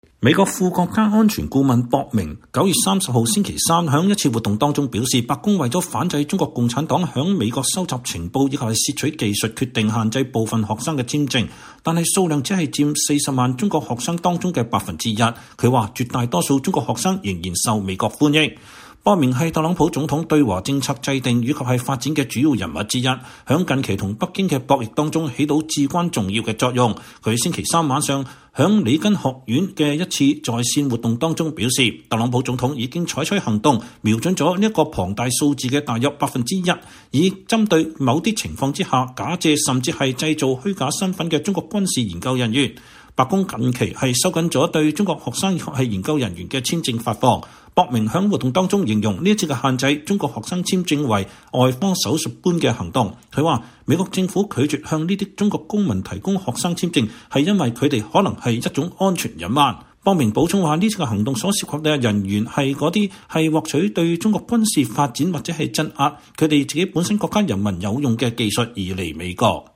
美國副國家安全顧問博明9月30號星期三喺一次活動當中表示，白宮為咗反制中國共產黨響美國收集情報以及係竊取技術，決定限制部分學生嘅簽證，但係數量只係佔40萬中國學生當中嘅1%。佢話絕大多數中國學生仍然受美國歡迎。博明係特朗普總統對華政策制定以及係發展嘅主要人物之一，響近期同北京嘅博弈當中起到至關重要嘅作用。佢星期三晚上響里根學院嘅一次在線活動當中表示，特朗普總統已經採取行動，瞄準咗呢一個龐大數字嘅大約1%，以針對某啲情況之下假借甚至係製造虛假身份嘅中國軍事研究人員。白宮近期係收緊咗對中國學生以及係研究人員嘅簽證發放。博明喺活動當中形容呢一次嘅限制中國學生簽證為外科手術般嘅行動。佢話美國政府拒絕向呢啲中國公民提供學生簽證，係因為佢哋可能係一種安全隱患。博明補充話，呢次嘅行動所涉及嘅人員係嗰啲係獲取對中國軍事發展或者係鎮壓佢哋自己本身國家人民有用嘅技術而嚟美國。